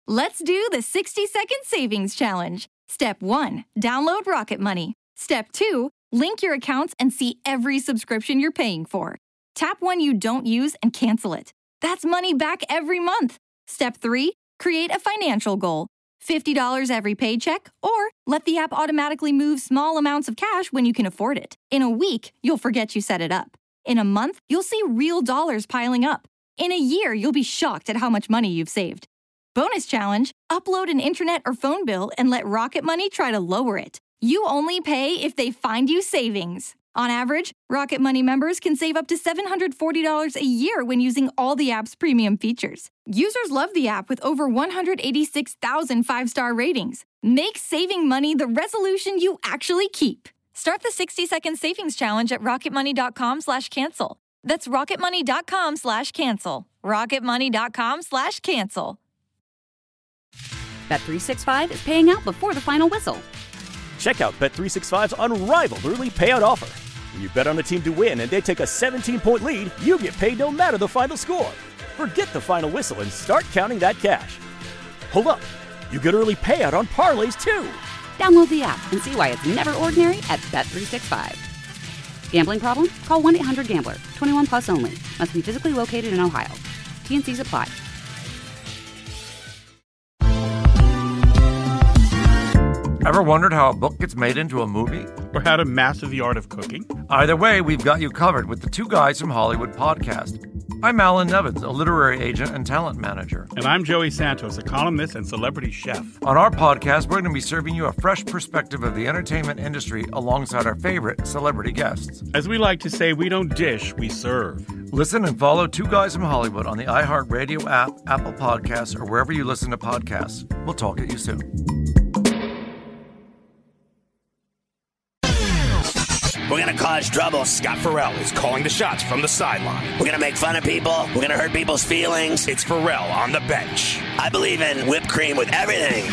Let's do the 60-second savings challenge. Step 1, download Rocket Money. Step 2, link your accounts and see every subscription you're paying for. Tap one you don't use and cancel it. That's money back every month. Step 3, create a financial goal. $50 every paycheck, or let the app automatically move small amounts of cash when you can afford it. In a week, you'll forget you set it up. In a month, you'll see real dollars piling up. In a year, you'll be shocked at how much money you've saved. Bonus challenge, upload an internet or phone bill and let Rocket Money try to lower it. You only pay if they find you savings. On average, Rocket Money members can save up to $740 a year when using all the app's premium features. Users love the app with over 186,000 five-star ratings. Make saving money the resolution you actually keep. Start the 60-second savings challenge at rocketmoney.com/cancel. That's rocketmoney.com/cancel. rocketmoney.com/cancel. Bet365 is paying out before the final whistle. Check out Bet365's unrivaled early payout offer. When you bet on a team to win and they take a 17-point lead, you get paid no matter the final score. Forget the final whistle and start counting that cash. Hold up. You get early payout on parlays, too. Download the app and see why it's never ordinary at Bet365. Gambling problem? Call 1-800-GAMBLER. 21 plus only. Must be physically located in Ohio. T&Cs apply. Ever wondered how a book gets made into a movie? Or how to master the art of cooking? Either way, we've got you covered with the Two Guys from Hollywood podcast. I'm Alan Nevins, a literary agent and talent manager. And I'm Joey Santos, a columnist and celebrity chef. On our podcast, we're going to be serving you a fresh perspective of the entertainment industry alongside our favorite celebrity guests. As we like to say, we don't dish, we serve. Listen and follow Two Guys from Hollywood on the iHeartRadio app, Apple Podcasts, or wherever you listen to podcasts. We'll talk at you soon. We're going to cause trouble. Scott Farrell is calling the shots from the sideline. We're going to make fun of people. We're going to hurt people's feelings. It's Farrell on the bench. I believe in whipped cream with everything.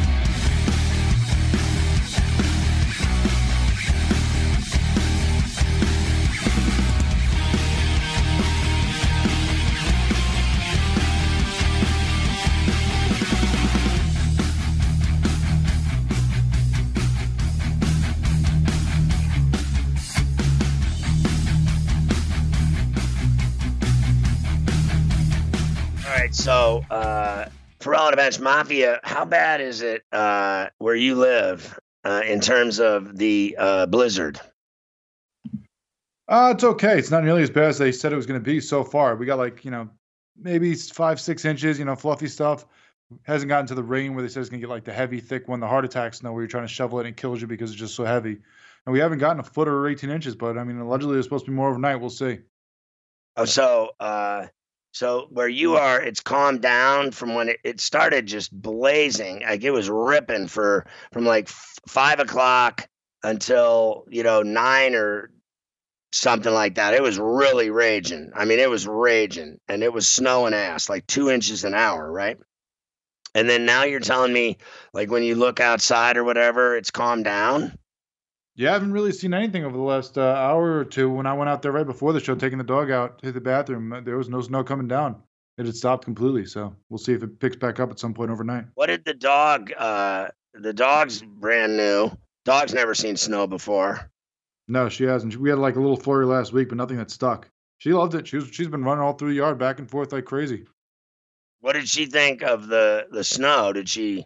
So, Farrell on the bench, Mafia, how bad is it where you live in terms of the blizzard? It's okay. It's not nearly as bad as they said it was going to be so far. We got maybe 5-6 inches, fluffy stuff. Hasn't gotten to the rain where they said it's going to get the heavy, thick one, the heart attack snow where you're trying to shovel it and it kills you because it's just so heavy. And we haven't gotten a foot or 18 inches, but allegedly there's supposed to be more overnight. We'll see. Oh, So where you are, it's calmed down from when it started just blazing. It was ripping from 5 o'clock until, 9 or something like that. It was really raging. It was raging, and it was snowing ass, 2 inches an hour, right? And then now you're telling me, when you look outside or whatever, it's calmed down? Yeah, I haven't really seen anything over the last hour or two. When I went out there right before the show, taking the dog out to the bathroom, there was no snow coming down. It had stopped completely. So we'll see if it picks back up at some point overnight. What did the dog, the dog's brand new. Dog's never seen snow before. No, she hasn't. We had a little flurry last week, but nothing that stuck. She loved it. She's been running all through the yard back and forth like crazy. What did she think of the snow? Did she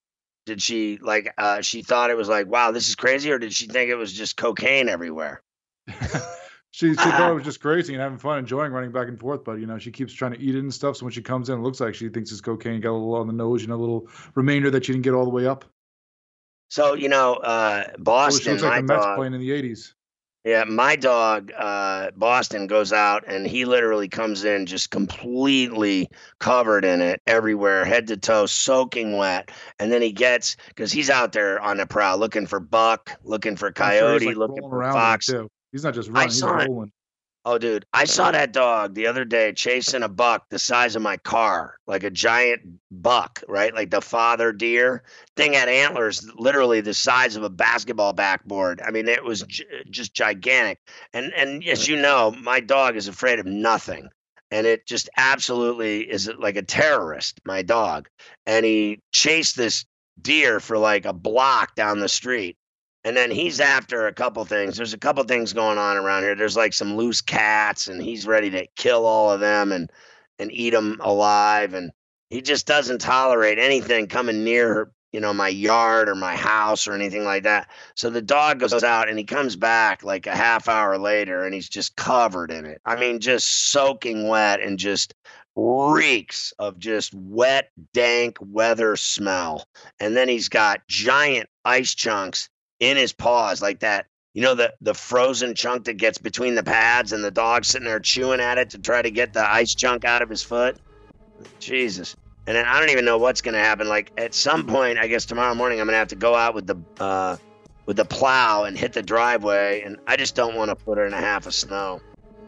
she thought it was wow, this is crazy, or did she think it was just cocaine everywhere? She thought it was just crazy and having fun, enjoying running back and forth. But, she keeps trying to eat it and stuff. So when she comes in, it looks like she thinks it's cocaine. Got a little on the nose, a little remainder that she didn't get all the way up. So, Boston, she looks like a Mets playing in the 80s. Yeah, my dog, Boston, goes out and he literally comes in just completely covered in it everywhere, head to toe, soaking wet. And then because he's out there on the prowl looking for buck, looking for coyote, looking for fox. He's not just running, he's rolling. Oh, dude, I saw that dog the other day chasing a buck the size of my car, like a giant buck, right? Like the father deer. Thing had antlers literally the size of a basketball backboard. It was just gigantic. And as you know, my dog is afraid of nothing. and it just absolutely is like a terrorist, my dog. And he chased this deer for like a block down the street. And then he's after a couple things. There's a couple things going on around here. There's like some loose cats, and he's ready to kill all of them and eat them alive. And he just doesn't tolerate anything coming near, my yard or my house or anything like that. So the dog goes out and he comes back like a half hour later, and he's just covered in it. I mean, just soaking wet and just reeks of just wet, dank weather smell. And then he's got giant ice chunks in his paws like that. The frozen chunk that gets between the pads, and the dog's sitting there chewing at it to try to get the ice chunk out of his foot. Jesus. And then I don't even know what's going to happen. Like at some point, I guess tomorrow morning, I'm going to have to go out with the plow and hit the driveway. And I just don't want a foot and a half of snow.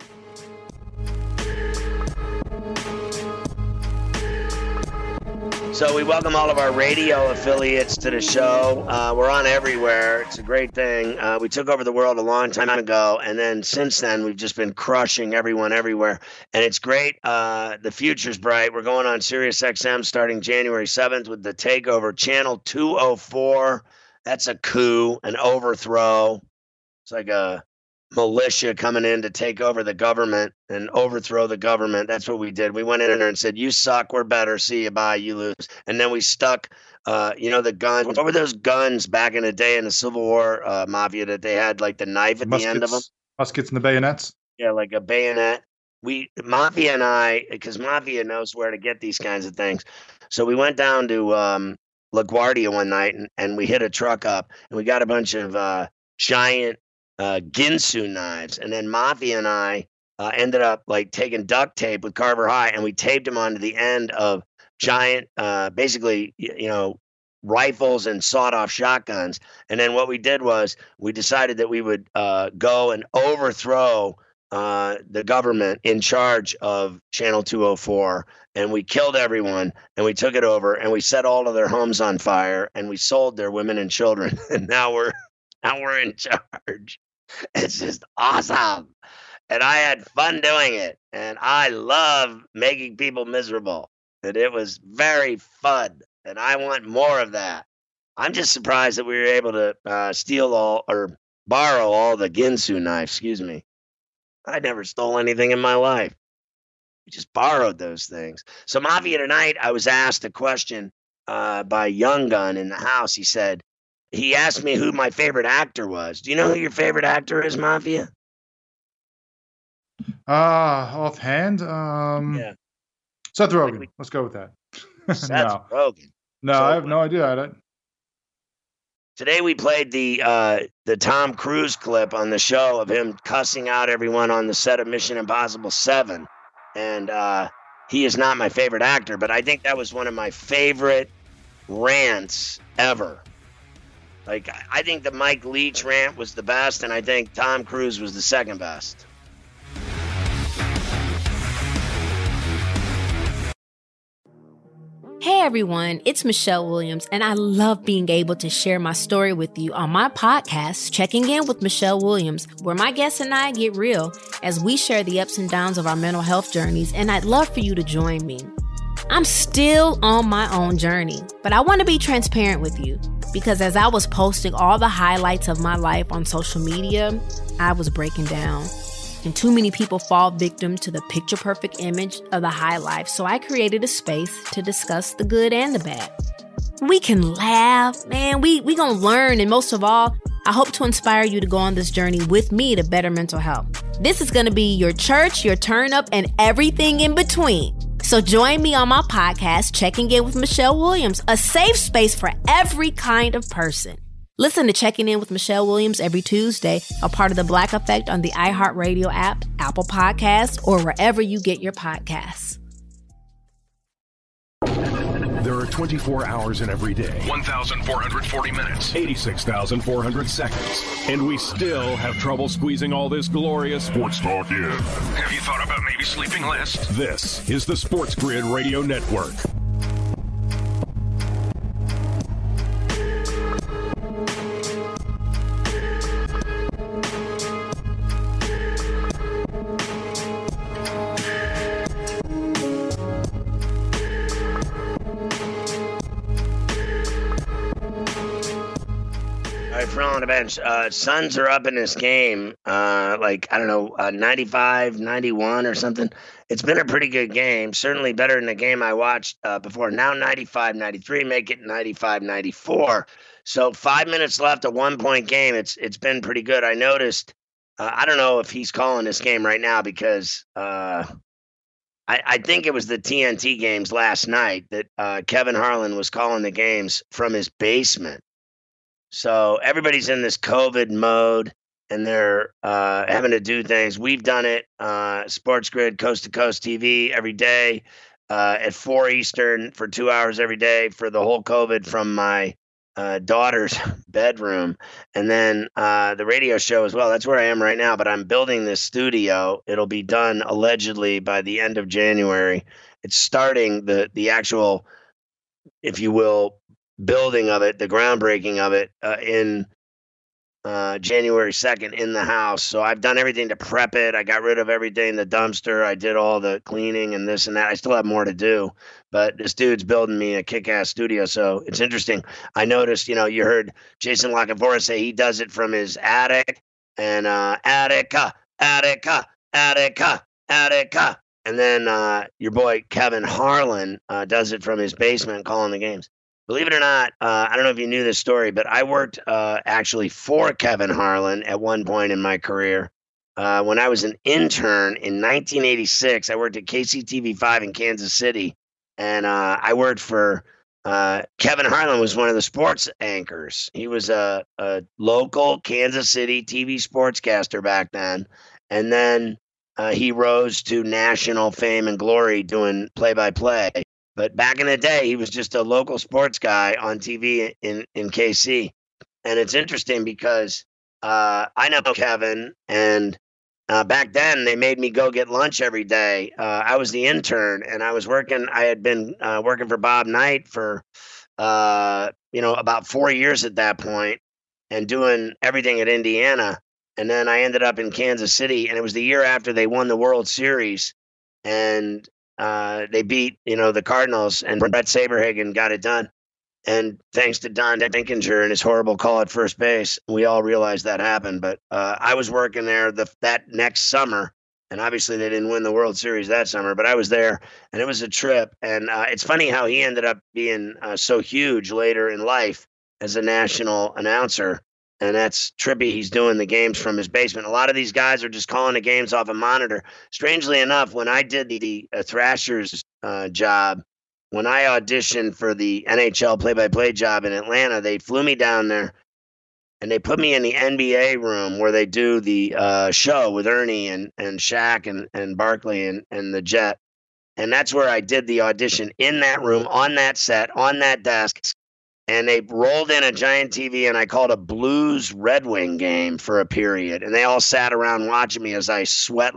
So we welcome all of our radio affiliates to the show. We're on everywhere. It's a great thing. We took over the world a long time ago, and then since then, we've just been crushing everyone everywhere. And it's great. The future's bright. We're going on Sirius XM starting January 7th with the takeover. Channel 204. That's a coup, an overthrow. It's like a militia coming in to take over the government and overthrow the government. That's what we did. We went in there and said, you suck, we're better, see you, bye, you lose. And then we stuck, the guns. What were those guns back in the day in the Civil War mafia that they had like the knife at the end of them? Muskets and the bayonets? Yeah, like a bayonet. Mafia and I, because Mafia knows where to get these kinds of things. So we went down to LaGuardia one night and we hit a truck up and we got a bunch of giant Ginsu knives, and then Mafia and I ended up like taking duct tape with Carver High, and we taped them onto the end of giant, basically, rifles and sawed-off shotguns. And then what we did was we decided that we would go and overthrow the government in charge of Channel 204, and we killed everyone, and we took it over, and we set all of their homes on fire, and we sold their women and children, and now we're in charge. It's just awesome. And I had fun doing it. And I love making people miserable. And it was very fun. And I want more of that. I'm just surprised that we were able to steal borrow all the Ginsu knives. Excuse me. I never stole anything in my life. We just borrowed those things. So Mafia tonight, I was asked a question by Young Gun in the house. He asked me who my favorite actor was. Do you know who your favorite actor is, Mafia? Offhand? Yeah. Seth Rogen. Let's go with that. Seth Rogen. No, I have no idea. Today we played the Tom Cruise clip on the show of him cussing out everyone on the set of Mission Impossible 7. And he is not my favorite actor, but I think that was one of my favorite rants ever. Like, I think the Mike Leach rant was the best, and I think Tom Cruise was the second best. Hey everyone, it's Michelle Williams, and I love being able to share my story with you on my podcast, Checking In with Michelle Williams, where my guests and I get real as we share the ups and downs of our mental health journeys, and I'd love for you to join me. I'm still on my own journey, but I want to be transparent with you because as I was posting all the highlights of my life on social media, I was breaking down. And too many people fall victim to the picture-perfect image of the high life, so I created a space to discuss the good and the bad. We can laugh, man, we gonna learn, and most of all, I hope to inspire you to go on this journey with me to better mental health. This is gonna be your church, your turn-up, and everything in between. So join me on my podcast, Checking In with Michelle Williams, a safe space for every kind of person. Listen to Checking In with Michelle Williams every Tuesday, a part of the Black Effect on the iHeartRadio app, Apple Podcasts, or wherever you get your podcasts. There are 24 hours in every day, 1,440 minutes, 86,400 seconds, and we still have trouble squeezing all this glorious sports talk in. Have you thought about maybe sleeping less? This is the Sports Grid Radio Network. All right, Phil on the bench. Suns are up in this game, 95, 91 or something. It's been a pretty good game, certainly better than the game I watched before. Now 95-93, make it 95-94. So 5 minutes left, a 1-point game. It's been pretty good. I noticed, I don't know if he's calling this game right now because I think it was the TNT games last night that Kevin Harlan was calling the games from his basement. So everybody's in this COVID mode, and they're having to do things. We've done it, Sports Grid, Coast to Coast TV every day at 4 Eastern for 2 hours every day for the whole COVID from my daughter's bedroom. And then the radio show as well. That's where I am right now, but I'm building this studio. It'll be done allegedly by the end of January. It's starting the actual, if you will, building of it, the groundbreaking of it in January 2nd in the house. So I've done everything to prep it. I got rid of everything in the dumpster. I did all the cleaning and this and that. I still have more to do, but this dude's building me a kick-ass studio. So it's interesting. I noticed, you heard Jason Lockenfora say he does it from his attic and Attica. And then your boy Kevin Harlan does it from his basement calling the games. Believe it or not, I don't know if you knew this story, but I worked actually for Kevin Harlan at one point in my career. When I was an intern in 1986, I worked at KCTV5 in Kansas City, and I worked for Kevin Harlan was one of the sports anchors. He was a local Kansas City TV sportscaster back then, and then he rose to national fame and glory doing play-by-play. But back in the day, he was just a local sports guy on TV in KC. And it's interesting because I know Kevin, and back then they made me go get lunch every day. I was the intern, and I was working. I had been working for Bob Knight for, about 4 years at that point and doing everything at Indiana. And then I ended up in Kansas City, and it was the year after they won the World Series. And they beat, the Cardinals, and Brett Saberhagen got it done. And thanks to Don Denkinger and his horrible call at first base, we all realized that happened. But I was working there that next summer, and obviously they didn't win the World Series that summer, but I was there, and it was a trip. And it's funny how he ended up being so huge later in life as a national announcer. And that's trippy. He's doing the games from his basement. A lot of these guys are just calling the games off a monitor. Strangely enough, when I did the Thrashers job, when I auditioned for the NHL play-by-play job in Atlanta, they flew me down there and they put me in the NBA room where they do the show with Ernie and Shaq and Barkley and the Jet. And that's where I did the audition, in that room, on that set, on that desk. And they rolled in a giant TV, and I called a Blues Red Wing game for a period. And they all sat around watching me as I sweat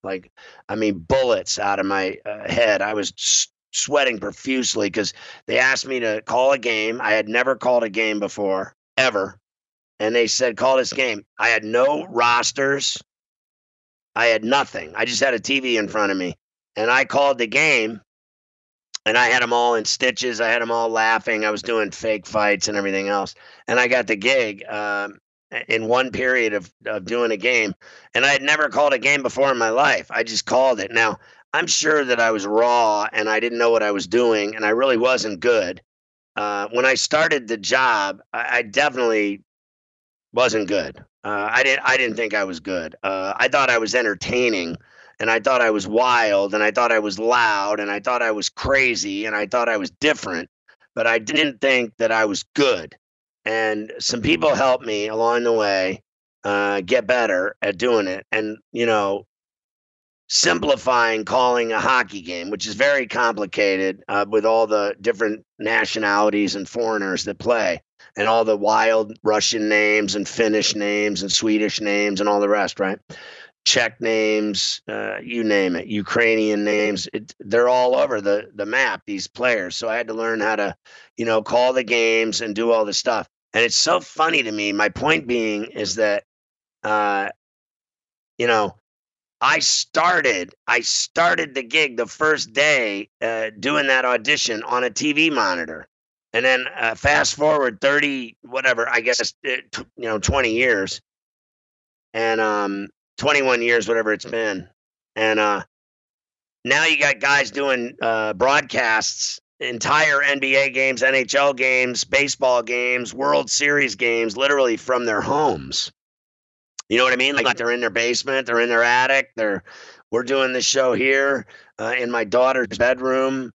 bullets out of my head. I was sweating profusely because they asked me to call a game. I had never called a game before, ever. And they said, call this game. I had no rosters. I had nothing. I just had a TV in front of me. And I called the game. And I had them all in stitches. I had them all laughing. I was doing fake fights and everything else. And I got the gig in one period of doing a game. And I had never called a game before in my life. I just called it. Now, I'm sure that I was raw and I didn't know what I was doing. And I really wasn't good. When I started the job, I definitely wasn't good. I didn't think I was good. I thought I was entertaining. And I thought I was wild, and I thought I was loud, and I thought I was crazy, and I thought I was different, but I didn't think that I was good. And some people helped me along the way get better at doing it. And, simplifying calling a hockey game, which is very complicated with all the different nationalities and foreigners that play, and all the wild Russian names and Finnish names and Swedish names and all the rest, right? Czech names, you name it, Ukrainian names, they're all over the map, these players. So I had to learn how to, call the games and do all this stuff. And it's so funny to me. My point being is that, I started the gig the first day doing that audition on a TV monitor. And then fast forward 30, whatever, I guess, 20 years and 21 years, whatever it's been. And now you got guys doing broadcasts, entire NBA games, NHL games, baseball games, World Series games, literally from their homes. You know what I mean? Like they're in their basement, they're in their attic. We're doing this show here in my daughter's bedroom.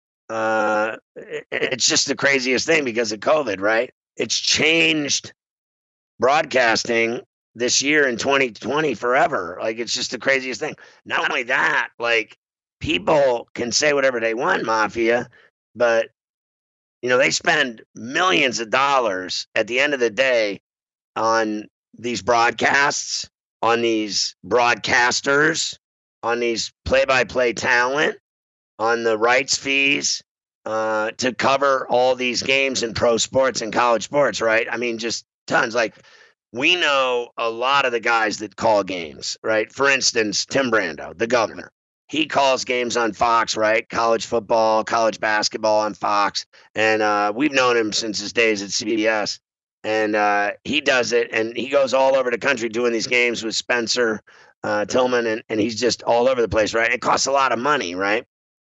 It's just the craziest thing because of COVID, right? It's changed broadcasting this year in 2020 forever. Like, it's just the craziest thing. Not only that, like, people can say whatever they want, Mafia, but, they spend millions of dollars at the end of the day on these broadcasts, on these broadcasters, on these play-by-play talent, on the rights fees to cover all these games in pro sports and college sports, right? I mean, just tons. Like, we know a lot of the guys that call games, right? For instance, Tim Brando, the governor. He calls games on Fox, right? College football, college basketball on Fox. And we've known him since his days at CBS. And he does it, and he goes all over the country doing these games with Spencer Tillman, and he's just all over the place, right? It costs a lot of money, right?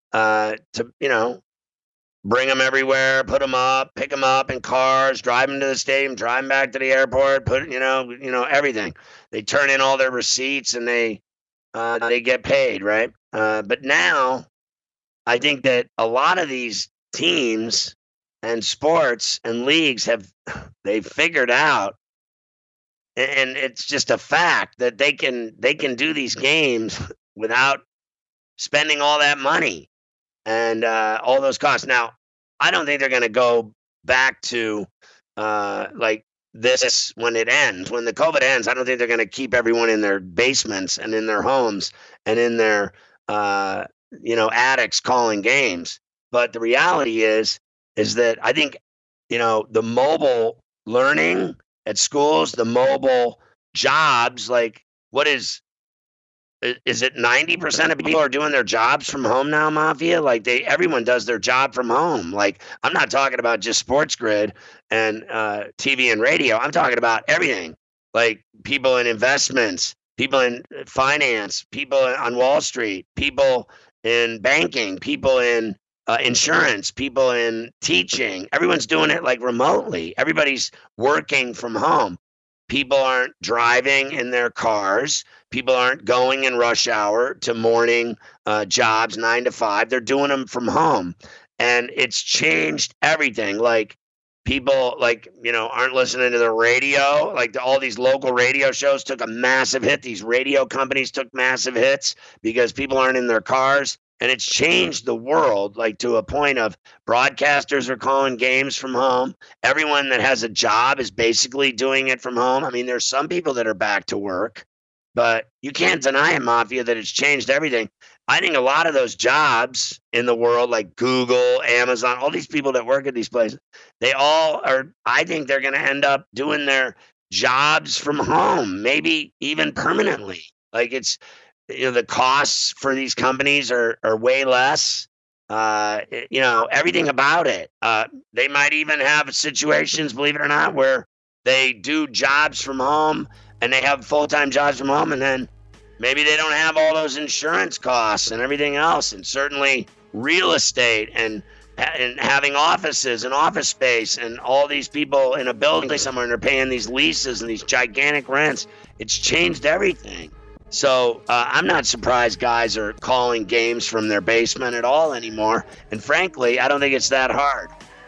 To, bring them everywhere, put them up, pick them up in cars, drive them to the stadium, drive them back to the airport, everything. They turn in all their receipts and they get paid, right? But now I think that a lot of these teams and sports and leagues they've figured out, and it's just a fact that they can do these games without spending all that money and all those costs. Now, I don't think they're going to go back to like this when it ends. When the COVID ends, I don't think they're going to keep everyone in their basements and in their homes and in their attics calling games. But the reality is that I think the mobile learning at schools, the mobile jobs, like is it 90% of people are doing their jobs from home now, Mafia? Like everyone does their job from home. Like, I'm not talking about just Sports Grid and TV and radio. I'm talking about everything. Like people in investments, people in finance, people on Wall Street, people in banking, people in insurance, people in teaching. Everyone's doing it like remotely. Everybody's working from home. People aren't driving in their cars. People aren't going in rush hour to morning jobs, 9 to 5. They're doing them from home. And it's changed everything. Like people aren't listening to the radio. Like all these local radio shows took a massive hit. These radio companies took massive hits because people aren't in their cars. And it's changed the world, like to a point of broadcasters are calling games from home. Everyone that has a job is basically doing it from home. I mean, there's some people that are back to work, but you can't deny it, Mafia, that it's changed everything. I think a lot of those jobs in the world, like Google, Amazon, all these people that work at these places, they all are, I think they're going to end up doing their jobs from home, maybe even permanently. Like it's, the costs for these companies are way less. Everything about it. They might even have situations, believe it or not, where they do jobs from home and they have full-time jobs from home, and then maybe they don't have all those insurance costs and everything else, and certainly real estate and having offices and office space and all these people in a building somewhere, and they're paying these leases and these gigantic rents. It's changed everything. So I'm not surprised guys are calling games from their basement at all anymore. And frankly, I don't think it's that hard.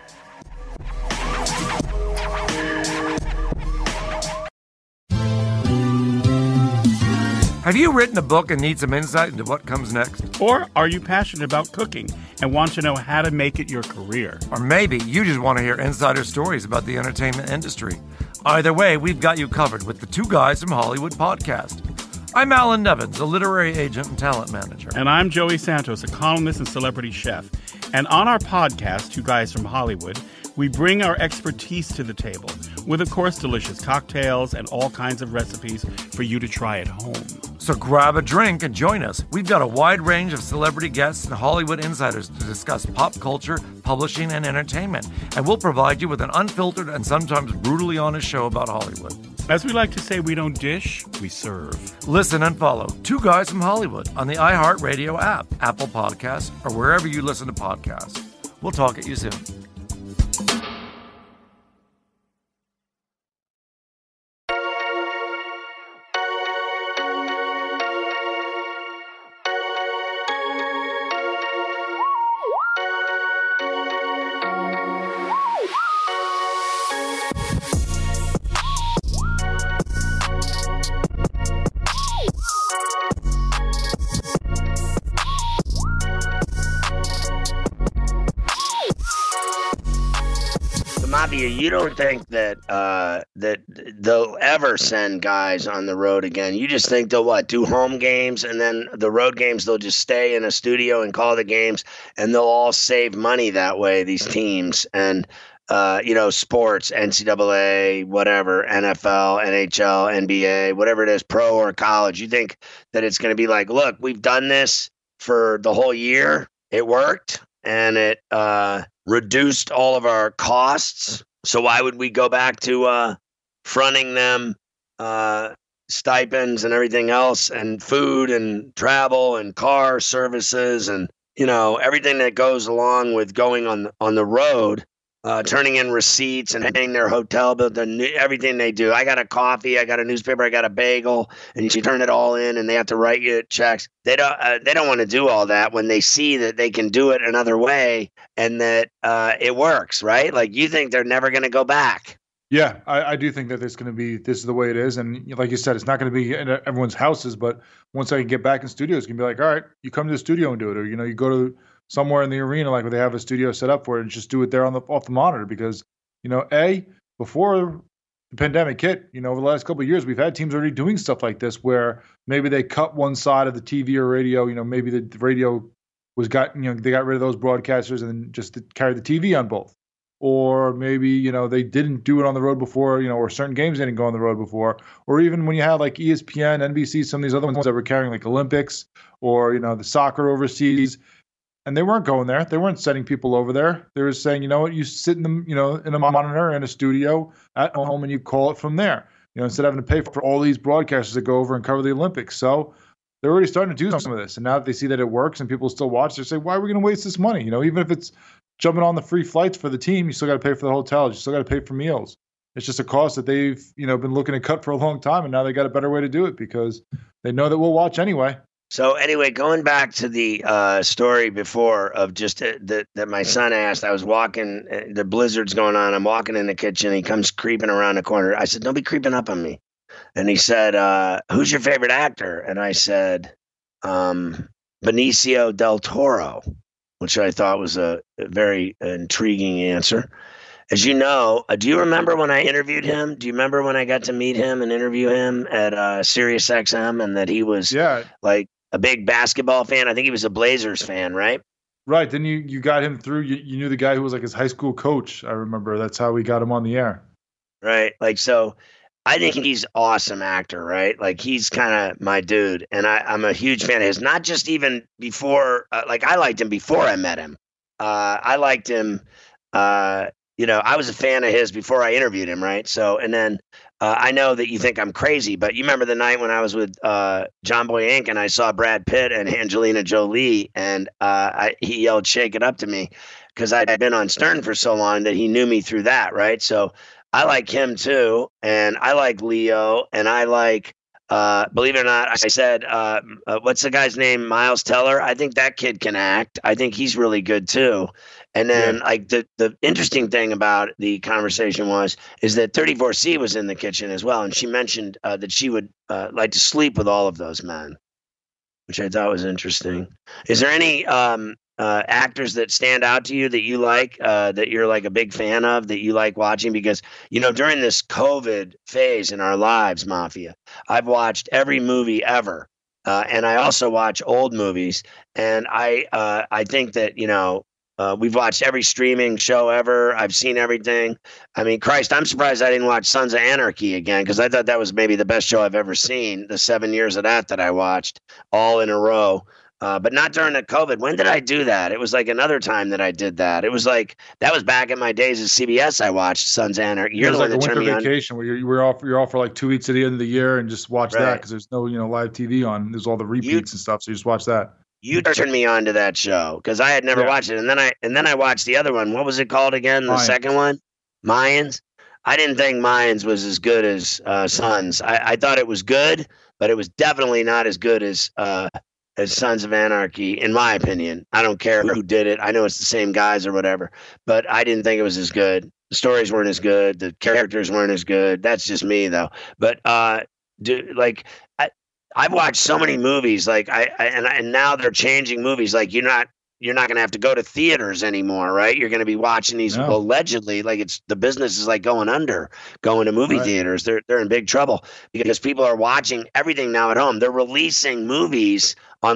Have you written a book and need some insight into what comes next? Or are you passionate about cooking and want to know how to make it your career? Or maybe you just want to hear insider stories about the entertainment industry. Either way, we've got you covered with the Two Guys from Hollywood podcast. I'm Alan Nevins, a literary agent and talent manager. And I'm Joey Santos, a columnist and celebrity chef. And on our podcast, Two Guys from Hollywood, we bring our expertise to the table with, of course, delicious cocktails and all kinds of recipes for you to try at home. So grab a drink and join us. We've got a wide range of celebrity guests and Hollywood insiders to discuss pop culture, publishing, and entertainment. And we'll provide you with an unfiltered and sometimes brutally honest show about Hollywood. As we like to say, we don't dish, we serve. Listen and follow Two Guys from Hollywood on the iHeartRadio app, Apple Podcasts, or wherever you listen to podcasts. We'll talk at you soon. Mafia, you don't think that that they'll ever send guys on the road again? You just think they'll do home games, and then the road games they'll just stay in a studio and call the games, and they'll all save money that way, these teams, and sports, NCAA, whatever, NFL, NHL, NBA, whatever it is, pro or college. You think that it's going to be like, look, we've done this for the whole year, it worked, and it reduced all of our costs. So why would we go back to fronting them stipends and everything else, and food and travel and car services and everything that goes along with going on the road, turning in receipts and paying their hotel bill, everything they do. I got a coffee, I got a newspaper, I got a bagel, and you turn it all in, and they have to write you checks. They don't want to do all that when they see that they can do it another way and that it works, right? Like, you think they're never going to go back? Yeah, I do think that this is the way it is. And like you said, it's not going to be in everyone's houses, but once I can get back in studios, it's going to be like, all right, you come to the studio and do it. Or, you go to somewhere in the arena, like where they have a studio set up for it, and just do it there off the monitor. Because, before the pandemic hit, over the last couple of years, we've had teams already doing stuff like this where maybe they cut one side of the TV or radio, maybe the radio they got rid of those broadcasters and then just carried the TV on both. Or maybe, they didn't do it on the road before, or certain games didn't go on the road before. Or even when you had like ESPN, NBC, some of these other ones that were carrying like Olympics or, the soccer overseas. And they weren't going there. They weren't sending people over there. They were saying, you sit in in a monitor in a studio at home and you call it from there. Instead of having to pay for all these broadcasters that go over and cover the Olympics. So they're already starting to do some of this. And now that they see that it works and people still watch, they say, why are we going to waste this money? Even if it's jumping on the free flights for the team, you still got to pay for the hotels. You still got to pay for meals. It's just a cost that they've, been looking to cut for a long time. And now they got a better way to do it because they know that we'll watch anyway. So anyway, going back to the story before of just that my son asked, I was walking, the blizzard's going on. I'm walking in the kitchen. He comes creeping around the corner. I said, don't be creeping up on me. And he said, who's your favorite actor? And I said, Benicio del Toro, which I thought was a very intriguing answer. As you know, do you remember when I interviewed him? Do you remember when I got to meet him and interview him at Sirius XM, and that he was like a big basketball fan? I think he was a Blazers fan, right? Right. Then you got him through. You knew the guy who was like his high school coach. I remember. That's how we got him on the air. Right. Like, so I think he's awesome actor, right? Like, he's kind of my dude. And I'm a huge fan of his, not just even before, I liked him before I met him. I liked him, I was a fan of his before I interviewed him, right? So, and then I know that you think I'm crazy, but you remember the night when I was with John Boy Inc. and I saw Brad Pitt and Angelina Jolie, and he yelled, "Shake it up" to me, because I'd been on Stern for so long that he knew me through that, right? So I like him too, and I like Leo, and I like, believe it or not, I said, what's the guy's name? Miles Teller. I think that kid can act. I think he's really good too. And then like the interesting thing about the conversation is that 34C was in the kitchen as well. And she mentioned that she would like to sleep with all of those men, which I thought was interesting. Is there any actors that stand out to you that you like, that you're like a big fan of, that you like watching? Because, during this COVID phase in our lives, Mafia, I've watched every movie ever. And I also watch old movies. And I think that, We've watched every streaming show ever. I've seen everything. I mean, Christ, I'm surprised I didn't watch Sons of Anarchy again, because I thought that was maybe the best show I've ever seen. The 7 years of that I watched all in a row. But not during the COVID. When did I do that? It was like another time that I did that. It was like, that was back in my days at CBS. I watched Sons of Anarchy. You're the one that turned me on. Vacation where you're off for like 2 weeks at the end of the year and just watch that, because there's no live TV on. There's all the repeats and stuff, so you just watch that. You turned me on to that show because I had never watched it, and then I watched the other one. What was it called again? The second one, Mayans. I didn't think Mayans was as good as Sons. I thought it was good, but it was definitely not as good as Sons of Anarchy, in my opinion. I don't care who did it. I know it's the same guys or whatever, but I didn't think it was as good. The stories weren't as good. The characters weren't as good. That's just me, though. But I've watched so many movies, and now they're changing movies. Like you're not going to have to go to theaters anymore, right? You're going to be watching these allegedly, like the business is like going to movie theaters. They're in big trouble because people are watching everything now at home. They're releasing movies on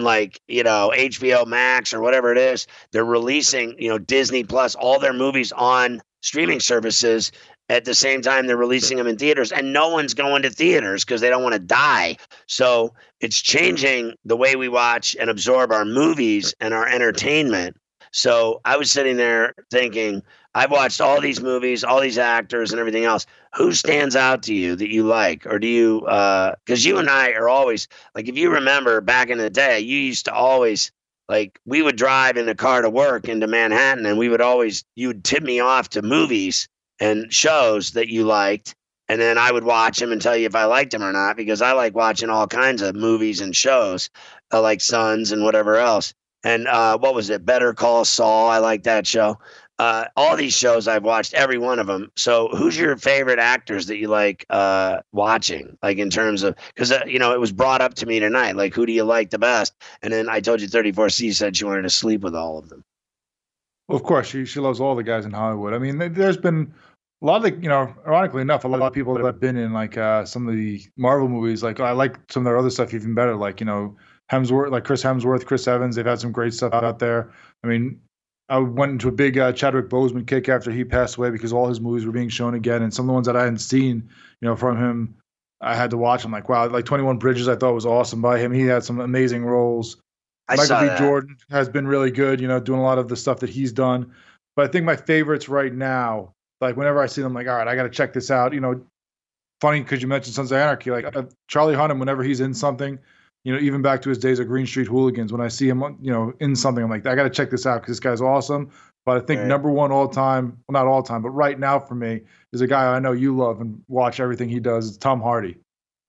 HBO Max or whatever it is. They're releasing, Disney Plus, all their movies on streaming services. At the same time, they're releasing them in theaters, and no one's going to theaters because they don't want to die. So it's changing the way we watch and absorb our movies and our entertainment. So I was sitting there thinking, I've watched all these movies, all these actors and everything else. Who stands out to you that you like? Or do you, because you and I are always, like, if you remember back in the day, you used to always, like, we would drive in a car to work into Manhattan, and you would tip me off to movies and shows that you liked, and then I would watch them and tell you if I liked them or not, because I like watching all kinds of movies and shows, like Sons and whatever else. And what was it? Better Call Saul. I like that show. All these shows, I've watched every one of them. So who's your favorite actors that you like watching? Like in terms of, because, it was brought up to me tonight, like, who do you like the best? And then I told you 34C said she wanted to sleep with all of them. Well, of course, she loves all the guys in Hollywood. I mean, there's been a lot of ironically enough, a lot of people that have been in some of the Marvel movies. Like, I like some of their other stuff even better. Like, Hemsworth, like Chris Hemsworth, Chris Evans. They've had some great stuff out there. I mean, I went into a big Chadwick Boseman kick after he passed away because all his movies were being shown again, and some of the ones that I hadn't seen, from him, I had to watch. I'm like, wow, like 21 Bridges, I thought was awesome by him. He had some amazing roles. Michael B. Jordan has been really good, doing a lot of the stuff that he's done. But I think my favorites right now, like whenever I see them, I'm like, all right, I got to check this out. Funny because you mentioned Sons of Anarchy. Like Charlie Hunnam, whenever he's in something, even back to his days of Green Street Hooligans, when I see him, in something, I'm like, I got to check this out because this guy's awesome. But I think number one all time, well, not all time, but right now for me is a guy I know you love and watch everything he does. It's Tom Hardy.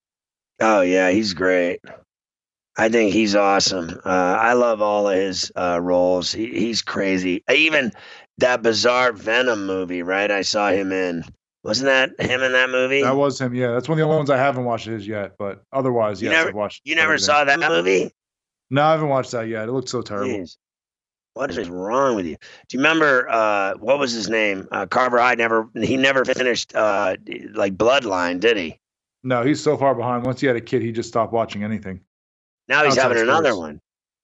Oh, yeah, he's great. I think he's awesome. I love all of his roles. He's crazy. Even that bizarre Venom movie, right? I saw him in. Wasn't that him in that movie? That was him, yeah. That's one of the only ones I haven't watched his yet. But otherwise, yes, I've watched. You never saw that movie? No, I haven't watched that yet. It looks so terrible. Jeez. What is wrong with you? Do you remember, what was his name? Carver Hyde he never finished like Bloodline, did he? No, he's so far behind. Once he had a kid, he just stopped watching anything. Now he's having another one.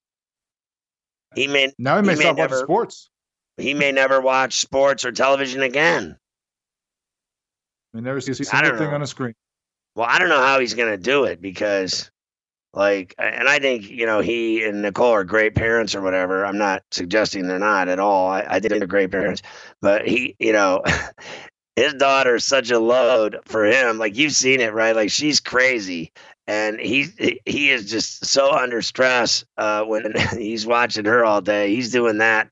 He may stop watching sports. He may never watch sports or television again. He never sees anything on a screen. Well, I don't know how he's going to do it because, and I think, he and Nicole are great parents or whatever. I'm not suggesting they're not at all. I think they're great parents. But he, his daughter's such a load for him. Like, you've seen it, right? Like, she's crazy. And he is just so under stress when he's watching her all day. He's doing that.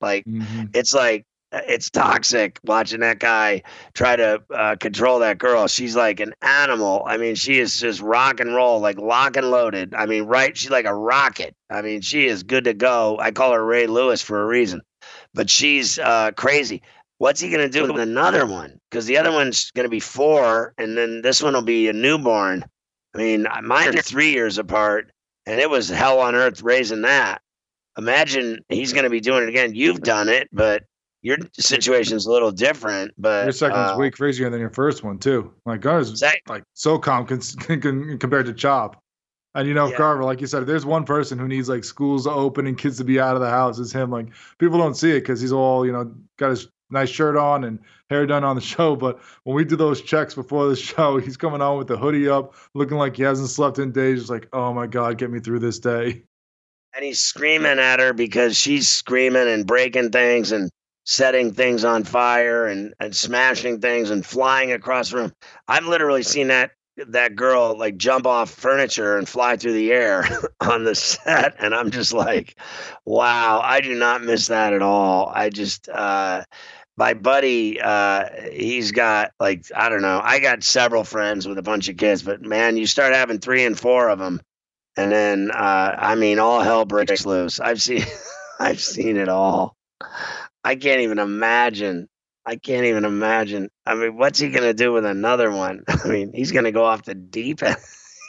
It's toxic watching that guy try to control that girl. She's like an animal. I mean, she is just rock and roll, like lock and loaded. I mean, right? She's like a rocket. I mean, she is good to go. I call her Ray Lewis for a reason. But she's crazy. What's he going to do with another one? Because the other one's going to be 4, and then this one will be a newborn. I mean, mine are 3 years apart, and it was hell on earth raising that. Imagine he's going to be doing it again. You've done it, but your situation's a little different. But your second's way crazier than your first one, too. My God, is like so calm compared to Chop. And, Carver, like you said, if there's one person who needs, like, schools to open and kids to be out of the house, it's him. Like, people don't see it because he's all, got his nice shirt on and hair done on the show. But when we do those checks before the show, he's coming on with the hoodie up, looking like he hasn't slept in days. Just like, oh, my God, get me through this day. And he's screaming at her because she's screaming and breaking things and setting things on fire and smashing things and flying across the room. I've literally seen that girl like jump off furniture and fly through the air on the set. And I'm just like, wow, I do not miss that at all. I just, my buddy, he's got like, I don't know. I got several friends with a bunch of kids, but man, you start having 3 and 4 of them. And then, all hell breaks loose. I've seen it all. I can't even imagine. I mean, what's he going to do with another one? I mean, he's going to go off the deep end.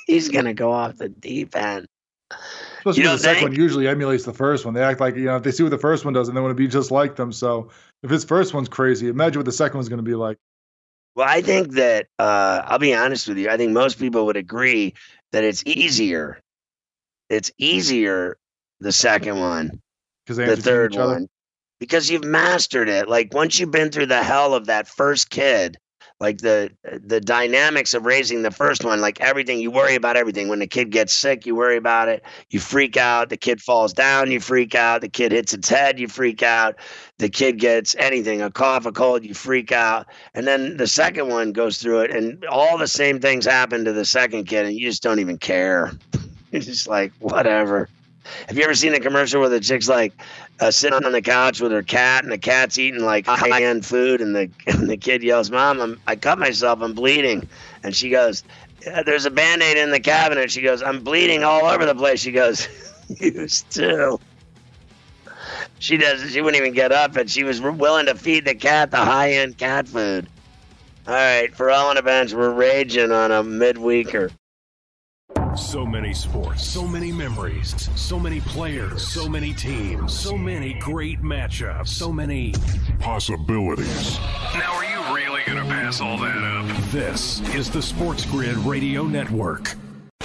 Especially the second one usually emulates the first one. They act like, if they see what the first one does and they want to be just like them. So if his first one's crazy, imagine what the second one's going to be like. Well, I think that, I'll be honest with you, I think most people would agree that it's easier. It's easier, the second one, the third one. Because you've mastered it. Like once you've been through the hell of that first kid, like the dynamics of raising the first one, like everything, you worry about everything. When the kid gets sick, you worry about it. You freak out. The kid falls down, you freak out. The kid hits its head, you freak out. The kid gets anything, a cough, a cold, you freak out. And then the second one goes through it and all the same things happen to the second kid and you just don't even care. You're just like, whatever. Have you ever seen a commercial where the chick's like sitting on the couch with her cat and the cat's eating like high-end food and the kid yells, "Mom, I cut myself, I'm bleeding." And she goes, "There's a Band-Aid in the cabinet." She goes, "I'm bleeding all over the place." She goes, "You too." She wouldn't even get up and she was willing to feed the cat the high-end cat food. All right, for All on the Bench, we're raging on a midweeker. So many sports, so many memories, so many players, so many teams, so many great matchups, so many possibilities. Now, are you really going to pass all that up? This is the Sports Grid Radio Network.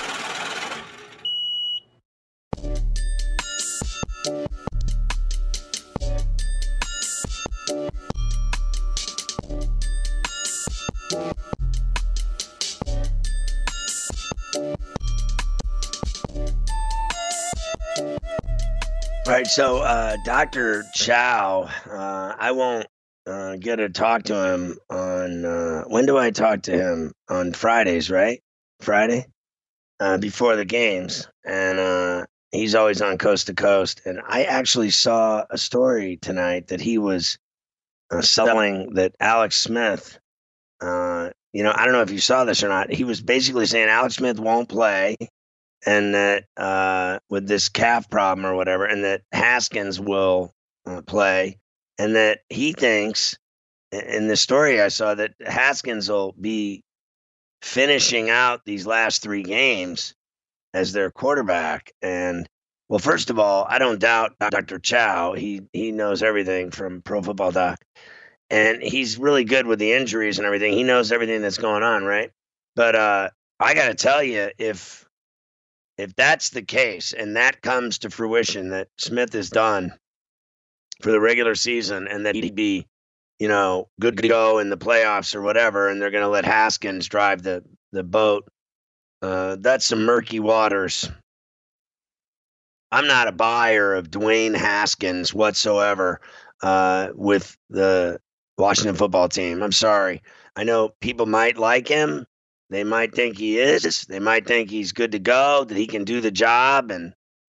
All right, so Dr. Chow, I won't get to talk to him on, when do I talk to him? On Fridays, right? Friday? Before the games. And he's always on Coast to Coast. And I actually saw a story tonight that he was selling that Alex Smith, I don't know if you saw this or not. He was basically saying Alex Smith won't play. And that with this calf problem or whatever, and that Haskins will play, and that he thinks, in the story I saw, that Haskins will be finishing out these last 3 games as their quarterback. And, well, first of all, I don't doubt Dr. Chow. He knows everything from Pro Football Doc. And he's really good with the injuries and everything. He knows everything that's going on, right? But I got to tell you, if that's the case and that comes to fruition, that Smith is done for the regular season and that he'd be, good to go in the playoffs or whatever, and they're going to let Haskins drive the boat, that's some murky waters. I'm not a buyer of Dwayne Haskins whatsoever with the Washington football team. I'm sorry. I know people might like him. They might think he is. They might think he's good to go, that he can do the job. And,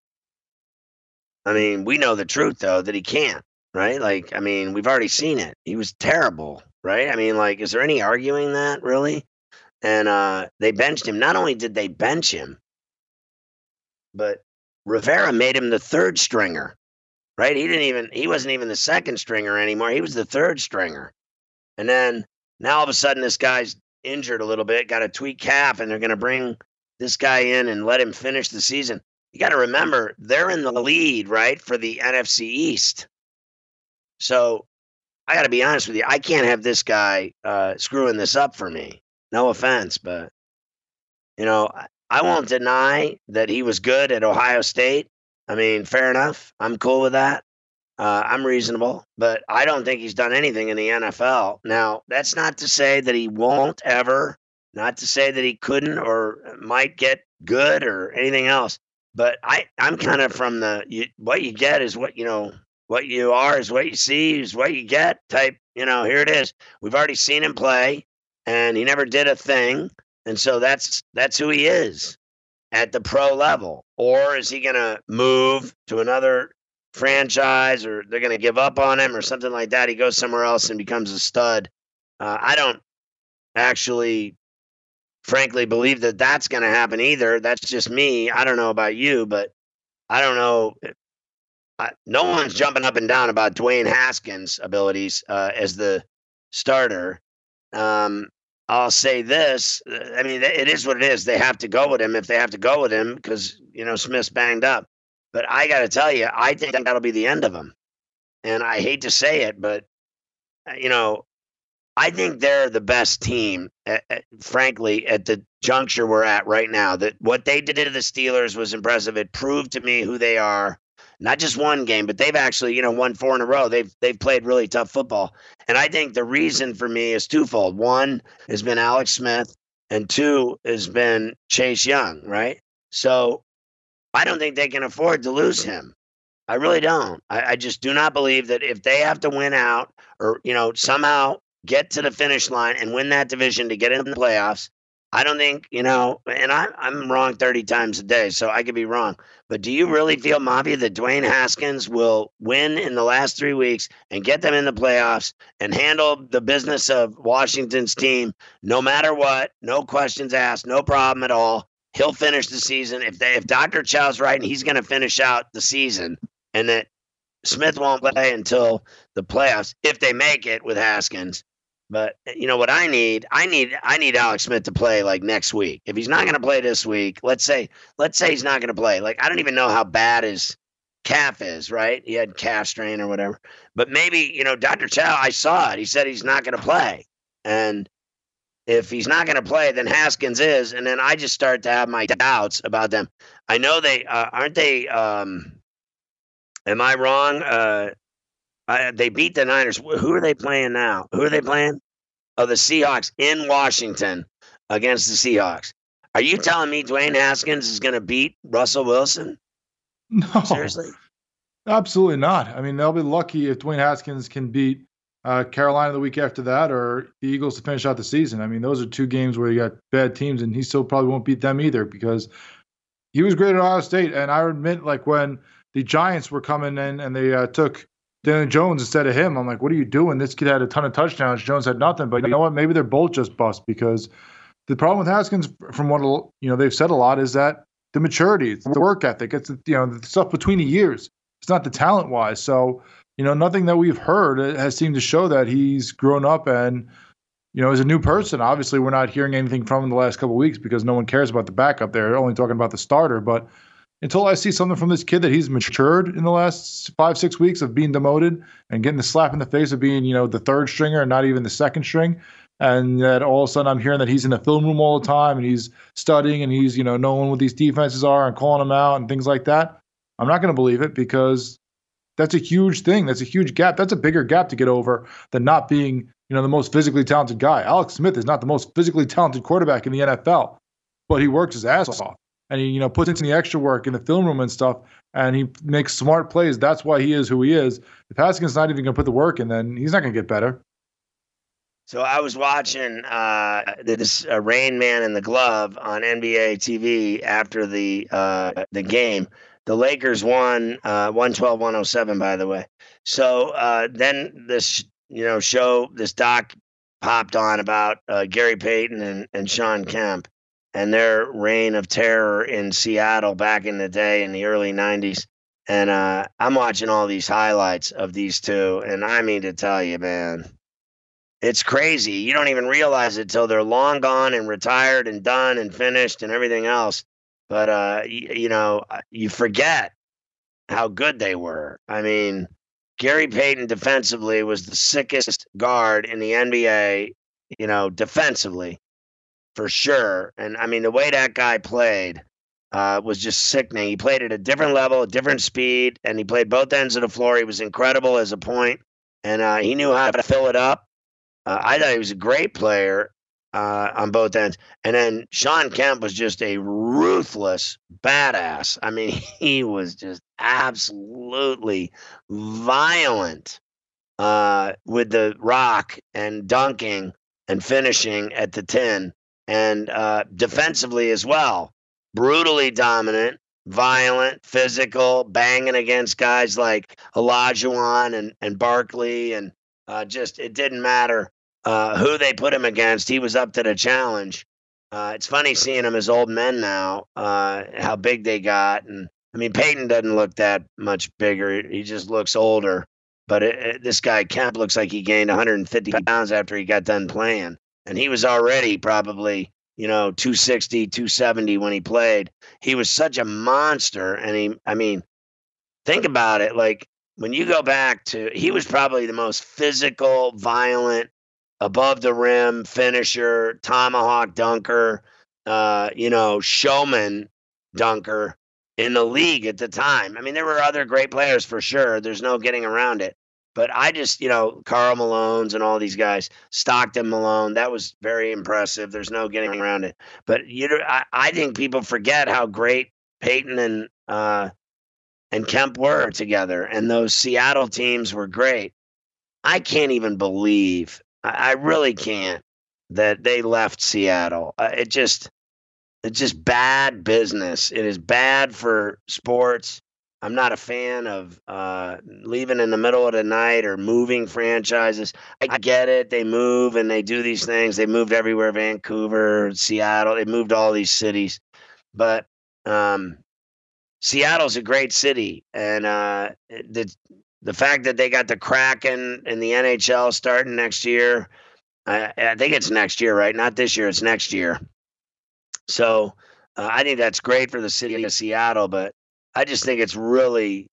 we know the truth, though, that he can't, right? We've already seen it. He was terrible, right? Is there any arguing that, really? And they benched him. Not only did they bench him, but Rivera made him the 3rd stringer, right? He wasn't even the 2nd stringer anymore. He was the 3rd stringer. And then now all of a sudden this guy's injured a little bit, got a tweaked calf, and they're going to bring this guy in and let him finish the season. You got to remember, they're in the lead, right, for the NFC East. So I got to be honest with you. I can't have this guy screwing this up for me. No offense, but, I won't deny that he was good at Ohio State. I mean, fair enough. I'm cool with that. I'm reasonable, but I don't think he's done anything in the NFL. Now, that's not to say that he won't ever, not to say that he couldn't or might get good or anything else. But I'm kind of from what you get is what, what you are is what you see is what you get type, here it is. We've already seen him play and he never did a thing. And so that's who he is at the pro level. Or is he going to move to another franchise, or they're going to give up on him or something like that? He goes somewhere else and becomes a stud. I don't actually, frankly, believe that that's going to happen either. That's just me. I don't know about you, but I don't know. No one's jumping up and down about Dwayne Haskins' abilities as the starter. I'll say this. I mean, it is what it is. They have to go with him if they have to go with him because, Smith's banged up. But I got to tell you, I think that'll be the end of him. And I hate to say it, but, I think they're the best team, frankly, at the juncture we're at right now. That what they did to the Steelers was impressive. It proved to me who they are. Not just one game, but they've actually, won 4 in a row. They've played really tough football. And I think the reason for me is twofold. One has been Alex Smith, and 2 has been Chase Young, right? So I don't think they can afford to lose him. I really don't. I just do not believe that if they have to win out or, somehow get to the finish line and win that division to get in the playoffs, I don't think, and I'm wrong 30 times a day, so I could be wrong. But do you really feel, Mavi, that Dwayne Haskins will win in the last 3 weeks and get them in the playoffs and handle the business of Washington's team no matter what, no questions asked, no problem at all? He'll finish the season. If Dr. Chow's right and he's going to finish out the season, and that Smith won't play until the playoffs if they make it with Haskins. But what I need Alex Smith to play like next week. If he's not going to play this week, let's say he's not going to play. Like, I don't even know how bad his calf is, right? He had calf strain or whatever. But maybe, Dr. Chow, I saw it. He said he's not going to play. And if he's not going to play, then Haskins is. And then I just start to have my doubts about them. I know they aren't they. Am I wrong? They beat the Niners. Who are they playing now? Who are they playing? Oh, the Seahawks in Washington against the Seahawks. Are you telling me Dwayne Haskins is going to beat Russell Wilson? No. Seriously? Absolutely not. I mean, they'll be lucky if Dwayne Haskins can beat Carolina the week after that, or the Eagles to finish out the season. I mean, those are 2 games where you got bad teams, and he still probably won't beat them either because he was great at Ohio State. And I admit, like, when the Giants were coming in and they took Daniel Jones instead of him, I'm like, what are you doing? This kid had a ton of touchdowns. Jones had nothing. But you know what? Maybe they're both just bust, because the problem with Haskins, from what they've said a lot, is that the maturity, it's the work ethic, it's the stuff between the years. It's not the talent wise. So nothing that we've heard has seemed to show that he's grown up and, is a new person. Obviously, we're not hearing anything from him the last couple of weeks because no one cares about the backup. They're only talking about the starter. But until I see something from this kid that he's matured in the last 5-6 weeks of being demoted and getting the slap in the face of being, the 3rd stringer and not even the 2nd string, and that all of a sudden I'm hearing that he's in the film room all the time and he's studying and he's, knowing what these defenses are and calling them out and things like that, I'm not going to believe it, because that's a huge thing. That's a huge gap. That's a bigger gap to get over than not being, the most physically talented guy. Alex Smith is not the most physically talented quarterback in the NFL, but he works his ass off. And he, puts in the extra work in the film room and stuff, and he makes smart plays. That's why he is who he is. If Haskins not even going to put the work in, then he's not going to get better. So I was watching this Rain Man in the Glove on NBA TV after the game. The Lakers won 112-107, by the way. So then this show, this doc popped on about Gary Payton and Sean Kemp and their reign of terror in Seattle back in the day in the early 90s. And I'm watching all these highlights of these two, and I mean to tell you, man, it's crazy. You don't even realize it till they're long gone and retired and done and finished and everything else. But, you forget how good they were. I mean, Gary Payton defensively was the sickest guard in the NBA, defensively. for sure. And I mean, the way that guy played was just sickening. He played at a different level, a different speed, and he played both ends of the floor. He was incredible as a point, and he knew how to fill it up. I thought he was a great player on both ends. And then Shawn Kemp was just a ruthless badass. I mean, he was just absolutely violent with the rock and dunking and finishing at the 10, and defensively as well. Brutally dominant, violent, physical, banging against guys like Olajuwon and Barkley, and just it didn't matter who they put him against. He was up to the challenge. It's funny seeing them as old men now, how big they got. And I mean, Peyton doesn't look that much bigger. He just looks older. But this guy, Kemp, looks like he gained 150 pounds after he got done playing. And he was already probably, 260, 270 when he played. He was such a monster. And think about it. Like, when you go back to, he was probably the most physical, violent, above the rim finisher, tomahawk dunker, showman dunker in the league at the time. I mean, there were other great players for sure. There's no getting around it. But I just, Karl Malone's and all these guys, Stockton Malone, that was very impressive. There's no getting around it. But I think people forget how great Peyton and Kemp were together. And those Seattle teams were great. I can't even believe, I really can't, that they left Seattle. It's just bad business. It is bad for sports. I'm not a fan of leaving in the middle of the night or moving franchises. I get it. They move and they do these things. They moved everywhere, Vancouver, Seattle. They moved all these cities. But Seattle's a great city. And the fact that they got the Kraken in the NHL starting next year, I think it's next year, right? Not this year. It's next year. So I think that's great for the city of Seattle, but I just think it's really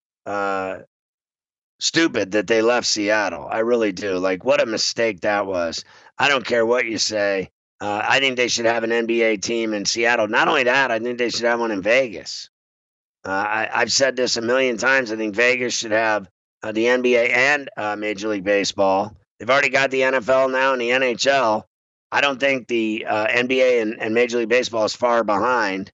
stupid that they left Seattle. I really do. Like, what a mistake that was. I don't care what you say. I think they should have an NBA team in Seattle. Not only that, I think they should have one in Vegas. I've said this a million times. I think Vegas should have the NBA and Major League Baseball. They've already got the NFL now and the NHL. I don't think the NBA and Major League Baseball is far behind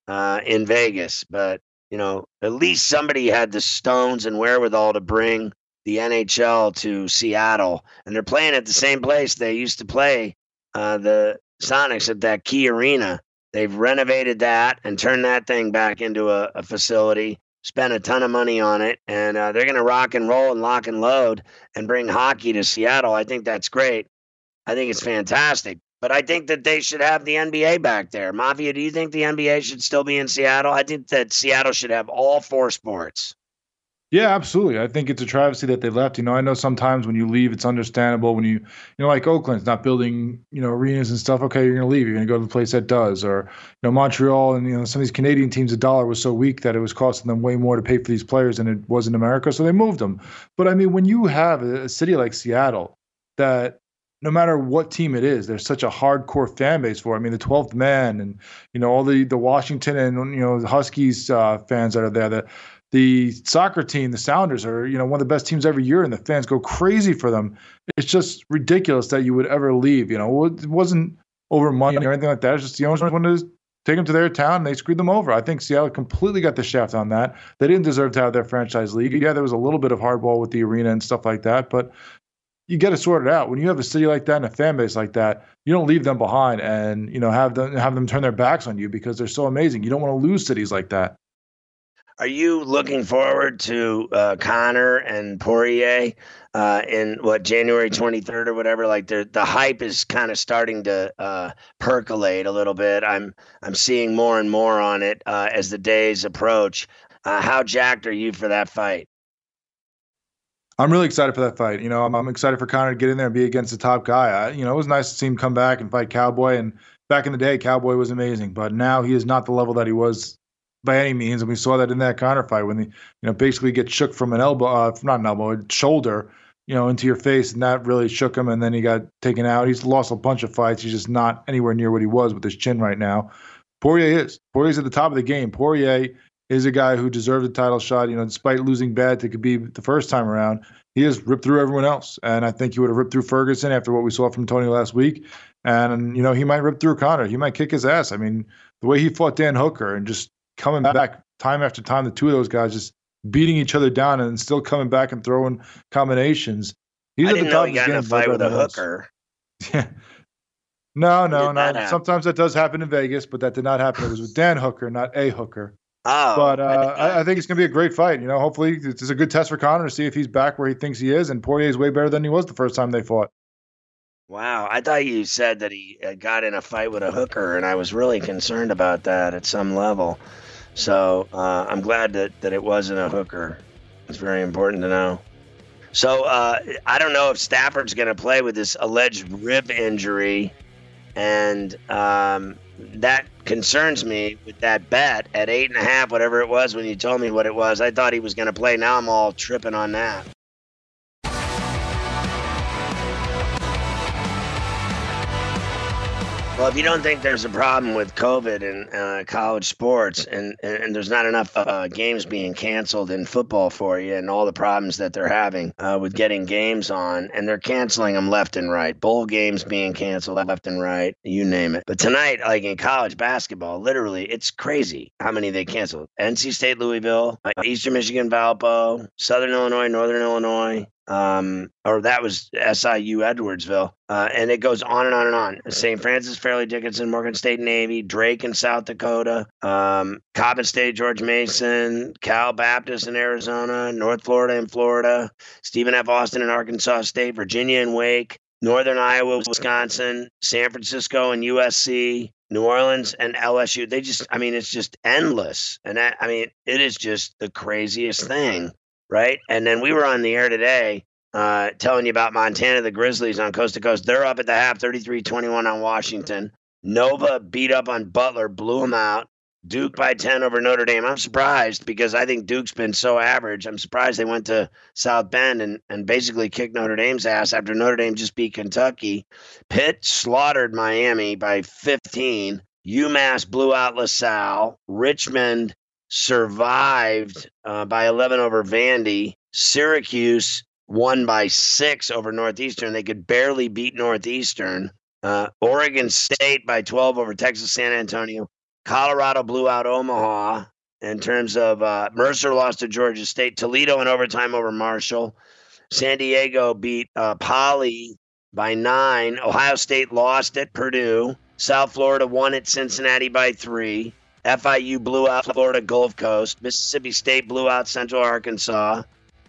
in Vegas, but at least somebody had the stones and wherewithal to bring the NHL to Seattle, and they're playing at the same place they used to play the Sonics at that Key Arena. They've renovated that and turned that thing back into a facility, spent a ton of money on it, and they're going to rock and roll and lock and load and bring hockey to Seattle. I think that's great. I think it's fantastic. But I think that they should have the NBA back there. Mafia, do you think the NBA should still be in Seattle? I think that Seattle should have all four sports. Yeah, absolutely. I think it's a travesty that they left. I know sometimes when you leave, it's understandable. When like Oakland's not building, arenas and stuff. Okay, you're going to leave. You're going to go to the place that does. Or, Montreal and, some of these Canadian teams, the dollar was so weak that it was costing them way more to pay for these players than it was in America. So they moved them. But I mean, when you have a city like Seattle that, no matter what team it is, there's such a hardcore fan base for it. I mean, the 12th Man and, all the Washington and, the Huskies fans that are there. The soccer team, the Sounders, are, one of the best teams every year, and the fans go crazy for them. It's just ridiculous that you would ever leave. It wasn't over money or anything like that. It's just the owners wanted to take them to their town, and they screwed them over. I think Seattle completely got the shaft on that. They didn't deserve to have their franchise league. Yeah, there was a little bit of hardball with the arena and stuff like that, but you get to sort it out. When you have a city like that and a fan base like that, you don't leave them behind and, have them turn their backs on you because they're so amazing. You don't want to lose cities like that. Are you looking forward to Conor and Poirier in January 23rd or whatever? Like the hype is kind of starting to percolate a little bit. I'm seeing more and more on it as the days approach. How jacked are you for that fight? I'm really excited for that fight. I'm excited for Conor to get in there and be against the top guy. It was nice to see him come back and fight Cowboy. And back in the day, Cowboy was amazing, but now he is not the level that he was by any means. And we saw that in that Conor fight when he, basically gets shook from an elbow, not an elbow, a shoulder, into your face, and that really shook him, and then he got taken out. He's lost a bunch of fights. He's just not anywhere near what he was with his chin right now. Poirier's at the top of the game. Poirier is a guy who deserved a title shot, despite losing bad to Khabib the first time around. He has ripped through everyone else, and I think he would have ripped through Ferguson after what we saw from Tony last week. And, he might rip through Conor. He might kick his ass. I mean, the way he fought Dan Hooker and just coming back time after time, the two of those guys just beating each other down and still coming back and throwing combinations. I didn't know he got in a fight with a hooker. Yeah. No. Sometimes that does happen in Vegas, but that did not happen. It was with Dan Hooker, not a hooker. Oh, but I think it's going to be a great fight. Hopefully it's a good test for Conor to see if he's back where he thinks he is. And Poirier's way better than he was the first time they fought. Wow. I thought you said that he got in a fight with a hooker, and I was really concerned about that at some level. So I'm glad that it wasn't a hooker. It's very important to know. So I don't know if Stafford's going to play with this alleged rib injury. And that concerns me with that bet at 8.5, whatever it was when you told me what it was. I thought he was going to play. Now I'm all tripping on that. Well, if you don't think there's a problem with COVID in college sports and there's not enough games being canceled in football for you and all the problems that they're having with getting games on, and they're canceling them left and right, bowl games being canceled left and right, you name it. But tonight, like in college basketball, literally, it's crazy how many they canceled. NC State, Louisville, Eastern Michigan, Valpo, Southern Illinois, Northern Illinois. Or that was SIU Edwardsville. And it goes on and on and on. St. Francis, Fairleigh Dickinson, Morgan State Navy, Drake in South Dakota, Coppin State, George Mason, Cal Baptist in Arizona, North Florida in Florida, Stephen F. Austin in Arkansas State, Virginia and Wake, Northern Iowa, Wisconsin, San Francisco and USC, New Orleans and LSU. It's just endless. And it is just the craziest thing. Right. And then we were on the air today telling you about Montana, the Grizzlies on Coast to Coast. They're up at the half, 33-21 on Washington. Nova beat up on Butler, blew them out. Duke by 10 over Notre Dame. I'm surprised because I think Duke's been so average. I'm surprised they went to South Bend and basically kicked Notre Dame's ass after Notre Dame just beat Kentucky. Pitt slaughtered Miami by 15. UMass blew out LaSalle. Richmond survived by 11 over Vandy. Syracuse won by 6 over Northeastern. They could barely beat Northeastern. Oregon State by 12 over Texas San Antonio. Colorado blew out Omaha in terms of Mercer lost to Georgia State. Toledo in overtime over Marshall. San Diego beat Poly by 9. Ohio State lost at Purdue. South Florida won at Cincinnati by 3. FIU blew out Florida Gulf Coast. Mississippi State blew out Central Arkansas.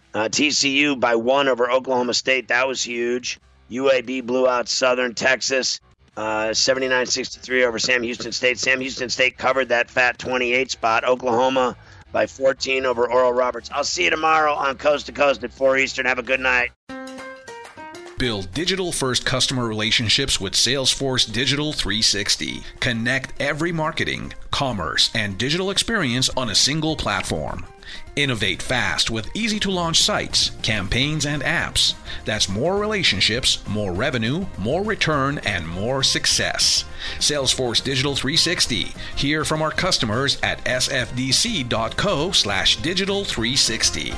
TCU by 1 over Oklahoma State. That was huge. UAB blew out Southern Texas. 79-63 over Sam Houston State. Sam Houston State covered that fat 28 spot. Oklahoma by 14 over Oral Roberts. I'll see you tomorrow on Coast to Coast at 4 Eastern. Have a good night. Build digital-first customer relationships with Salesforce Digital 360. Connect every marketing, commerce, and digital experience on a single platform. Innovate fast with easy-to-launch sites, campaigns, and apps. That's more relationships, more revenue, more return, and more success. Salesforce Digital 360. Hear from our customers at sfdc.co/digital360.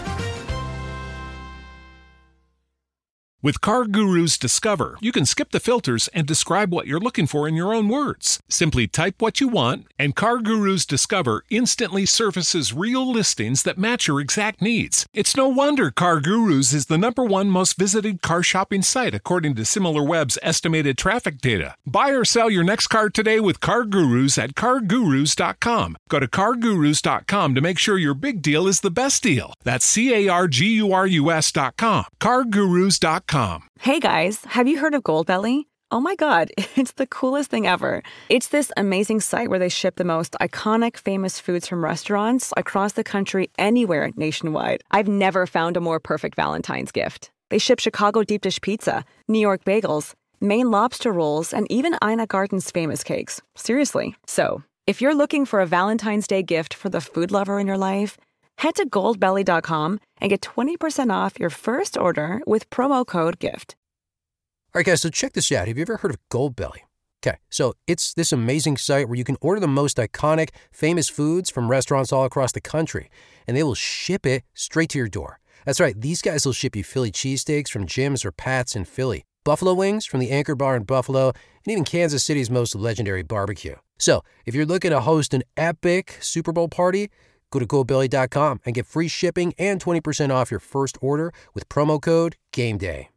With CarGurus Discover, you can skip the filters and describe what you're looking for in your own words. Simply type what you want, and CarGurus Discover instantly surfaces real listings that match your exact needs. It's no wonder CarGurus is the #1 most visited car shopping site according to SimilarWeb's estimated traffic data. Buy or sell your next car today with CarGurus at CarGurus.com. Go to CarGurus.com to make sure your big deal is the best deal. That's CarGurus.com. CarGurus.com. Hey guys, have you heard of Goldbelly? Oh my God, it's the coolest thing ever. It's this amazing site where they ship the most iconic, famous foods from restaurants across the country, anywhere nationwide. I've never found a more perfect Valentine's gift. They ship Chicago deep dish pizza, New York bagels, Maine lobster rolls, and even Ina Garten's famous cakes. Seriously. So, if you're looking for a Valentine's Day gift for the food lover in your life, Head to goldbelly.com and get 20% off your first order with promo code GIFT. All right, guys, so check this out. Have you ever heard of Goldbelly? Okay, so it's this amazing site where you can order the most iconic, famous foods from restaurants all across the country, and they will ship it straight to your door. That's right, these guys will ship you Philly cheesesteaks from Jim's or Pat's in Philly, buffalo wings from the Anchor Bar in Buffalo, and even Kansas City's most legendary barbecue. So, if you're looking to host an epic Super Bowl party, go to goldbelly.com and get free shipping and 20% off your first order with promo code GAMEDAY.